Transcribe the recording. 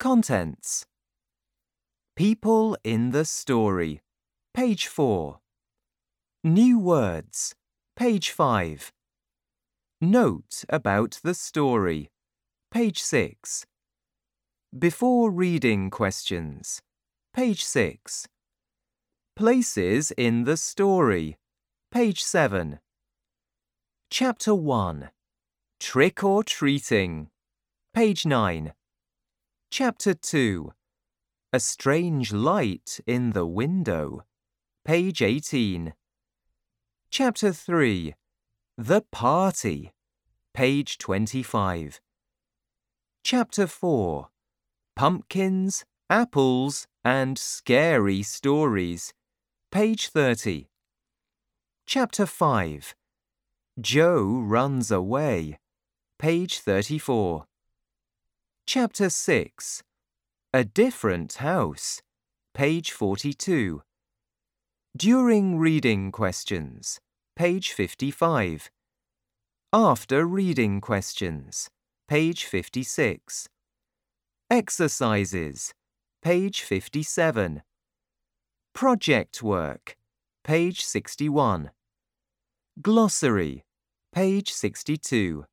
Contents. People in the story. Page 4. New words. Page 5. Note about the story. Page 6. Before reading questions. Page 6. Places in the story. Page 7. Chapter 1. Trick or treating. Page 9. Chapter 2. A strange light in the window. Page 18. Chapter 3. The party. Page 25. Chapter 4. Pumpkins, apples, and scary stories. Page 30. Chapter 5. Joe runs away. Page 34. Chapter 6. A different house. Page 42. During reading questions. Page 55. After reading questions. Page 56. Exercises. Page 57. Project work. Page 61. Glossary. Page 62.